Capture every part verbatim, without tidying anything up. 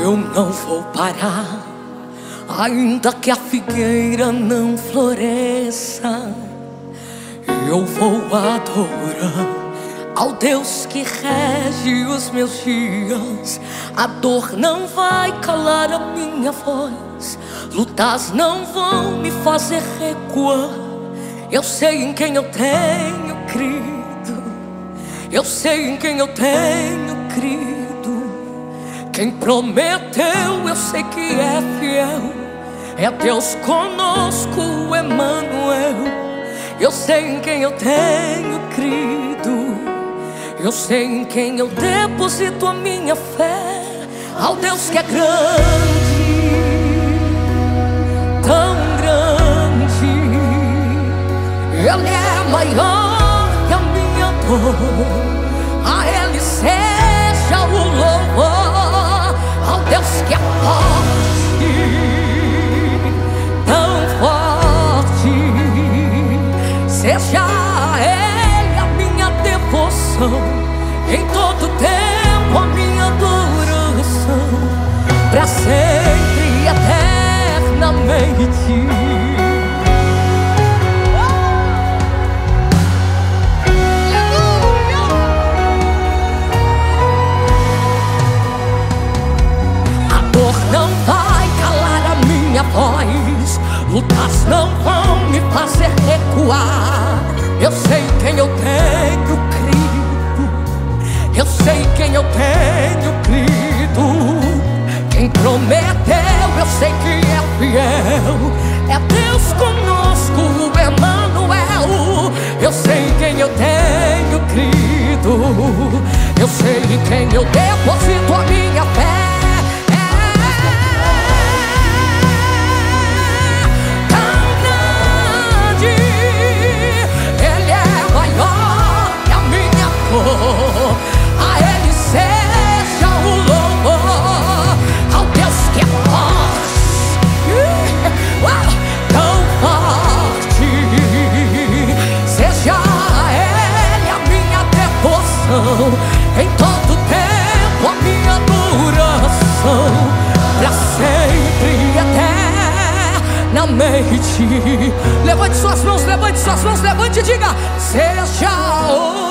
Eu não vou parar, ainda que a figueira não floresça. Eu vou adorar ao Deus que rege os meus dias. A dor não vai calar a minha voz, lutas não vão me fazer recuar. Eu sei em quem eu tenho crido, eu sei em quem eu tenho crido. Quem prometeu eu sei que é fiel, é Deus conosco, Emmanuel. Eu sei em quem eu tenho crido, eu sei em quem eu deposito a minha fé. Ao Deus que é grande, tão grande, Ele é maior que a minha dor. A Ele seja o louvor. Ao Deus que é forte, tão forte, seja a Ele a minha devoção. Em todo tempo a minha adoração, pra sempre e eternamente. A dor não vai calar a minha voz, lutas não vão me fazer recuar. Eu sei quem eu tenho crido, eu sei quem eu tenho crido. Quem prometeu eu sei que é fiel, é Deus conosco, Emmanuel. Eu sei quem eu tenho crido, eu sei em quem eu deposito a minha fé. A Ele seja o louvor. Ao Deus que é forte, tão forte, seja a Ele a minha devoção. Em todo tempo a minha adoração, pra sempre e eternamente. Levante suas mãos, levante suas mãos, levante e diga: seja o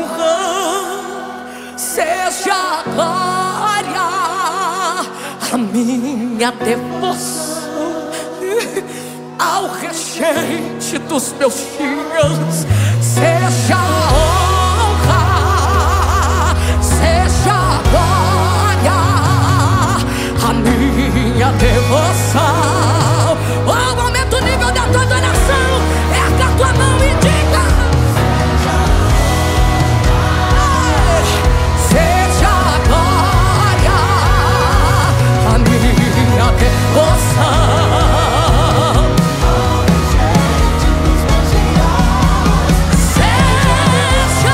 seja a glória, a minha devoção ao regente dos meus dias. Seja a honra, seja a glória, a minha devoção. Oh, aumenta o nível da tua adoração, erga a tua mão e diga: seja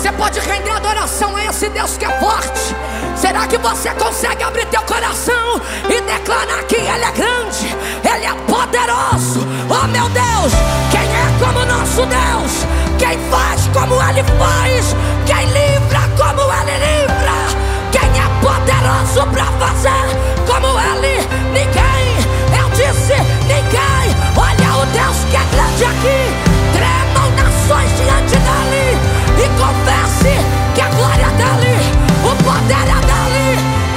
você pode render adoração a esse Deus que é forte? Será que você consegue abrir teu coração e declarar que Ele é grande, Ele é poderoso? Oh meu Deus, quem é como nosso Deus? Quem faz como Ele faz? Quem livra como Ele livra? Quem é poderoso para fazer como Ele? Ninguém, eu disse ninguém. Olha o Deus que é grande aqui. Tremam nações diante dEle e confesse que a glória é dEle, o poder é dEle.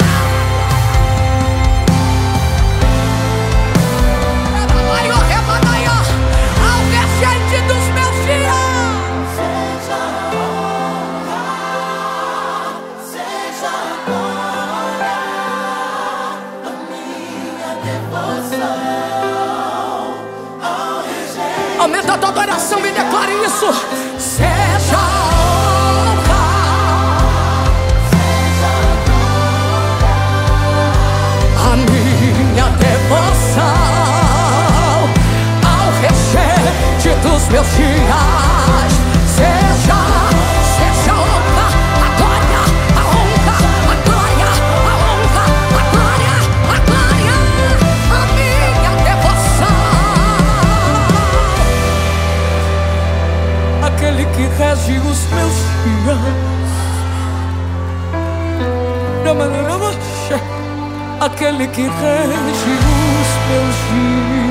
Ao regente dos meus dias, seja honra, seja glória, a minha devoção ao regente. Aumenta a tua adoração e declare isso. Seja honra, seja glória, a minha devoção ao regente dos meus dias. Seja, seja honra, a glória, a honra, a glória, a honra, a glória, a glória, a minha devoção. Aquele que rege os meus dias, aquele que rege os meus dias.